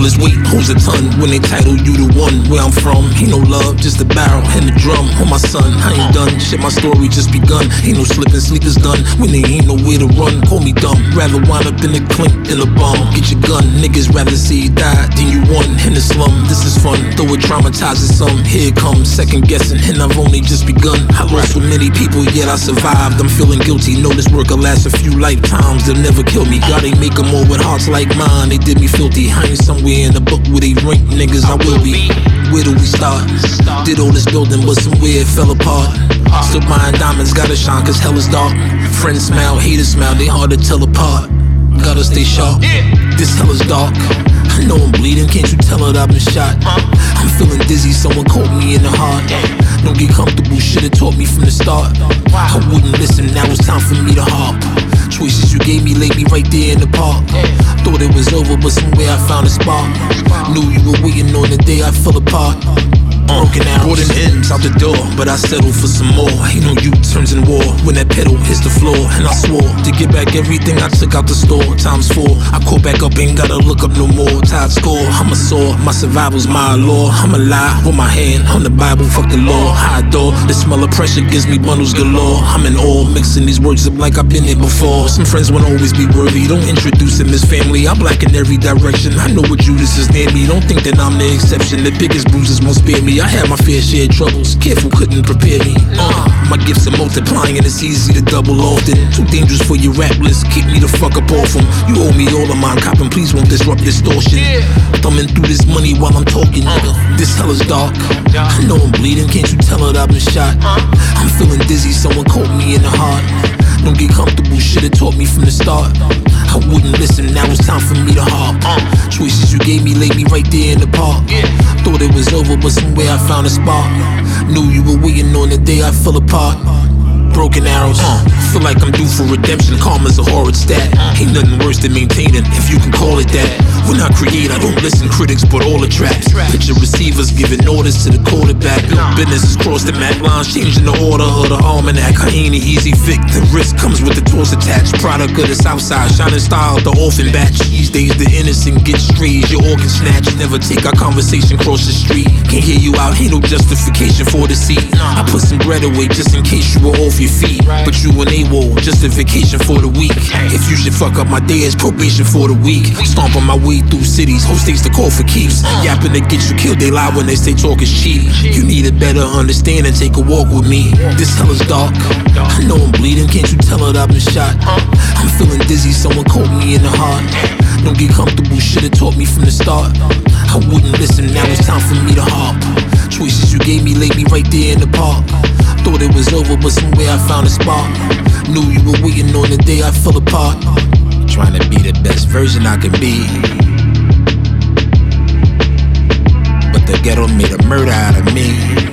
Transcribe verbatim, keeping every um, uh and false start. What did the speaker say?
his weight holds a ton. When they title you the one, where I'm from, ain't no love, just a barrel and the drum. Oh my son, I ain't done, shit my story just begun. Ain't no slipping, sleep is done. When there ain't nowhere to run, call me dumb. Rather wind up in the clink than a bum. Get your gun, niggas rather see you die than you won. In the slum, this is fun, though it traumatizes some. Here it comes, second guessing, and I've only just begun. I lost so many people, yet I survived. I'm feeling guilty, know this work will last a few lifetimes. They'll never kill me, God ain't make them all with hearts like mine. They did me filthy, I ain't somewhere in the book where they rank niggas, I will be. Where do we start? Did all this building, but somewhere it fell apart. Still buying diamonds, gotta shine cause hell is dark. Friends smile, haters smile, they hard to tell apart. Gotta stay sharp, this hell is dark. I know I'm bleeding, can't you tell that I've been shot? I'm feeling dizzy, someone caught me in the heart. Don't get comfortable, should've taught me from the start. I wouldn't listen, now it's time for me to harp. Choices you gave me laid me right there in the park. Thought it was over, but somewhere I found a spark. Knew you were waiting on the day I fell apart. Broken arrows, brought in ends out the door, but I settled for some more. Ain't no U-turns in war when that pedal hits the floor. And I swore to get back everything I took out the store. Times four, I caught back up, ain't gotta look up no more. Tied score, I'm a sore, my survival's my law. I'm alive with my hand on the Bible, fuck the law. High door, the smell of pressure gives me bundles galore. I'm in awe, mixing these words up like I've been here before. Some friends won't always be worthy, don't introduce them as family. I'm black in every direction, I know what Judas is near me. Don't think that I'm the exception, the biggest bruises won't spare me. I had my fair share of troubles, careful couldn't prepare me. uh, My gifts are multiplying and it's easy to double often. Too dangerous for your rap list, kick me the fuck up off them. You owe me all of mine, copping please won't disrupt distortion. Thumbing through this money while I'm talking, nigga. This hell is dark, I know I'm bleeding, can't you tell that I've been shot? I'm feeling dizzy, someone caught me in the heart. Don't get comfortable, should've taught me from the start. I wouldn't listen, now it's time for me to harp. Choices you gave me laid me right there in the park. Thought it was over, but somewhere I found a spark. Knew you were waiting on the day I fell apart. Broken arrows, uh, feel like I'm due for redemption. Karma's a horrid stat, ain't nothing worse than maintaining, if you can call it that. When I create, I don't listen critics, but all the traps. Picture receivers giving orders to the quarterback. Business cross the map lines, changing the order of the almanac. I ain't an easy fix, the risk comes with the tools attached. Product of the south side, shining style, the orphan batch. These days the innocent get strayed, your organ snatched. Never take our conversation cross the street. Can't hear you out, ain't no justification for the seat. I put some bread away just in case you were off your feet, but you an AWOL, justification for the weak. If you should fuck up my day, it's probation for the week. Stomping my way through cities, host states to call for keeps. Yapping to get you killed, they lie when they say talk is cheap. You need a better understanding, take a walk with me. This hell is dark, I know I'm bleeding, can't you tell that I've been shot? I'm feeling dizzy, someone caught me in the heart. Don't get comfortable, should've taught me from the start. I wouldn't listen, now it's time for me to harp. Choices you gave me laid me right there in the park. Thought it was over, but somewhere I found a spark. Knew you were waiting on the day I fell apart. Trying to be the best version I can be, but the ghetto made a murder out of me.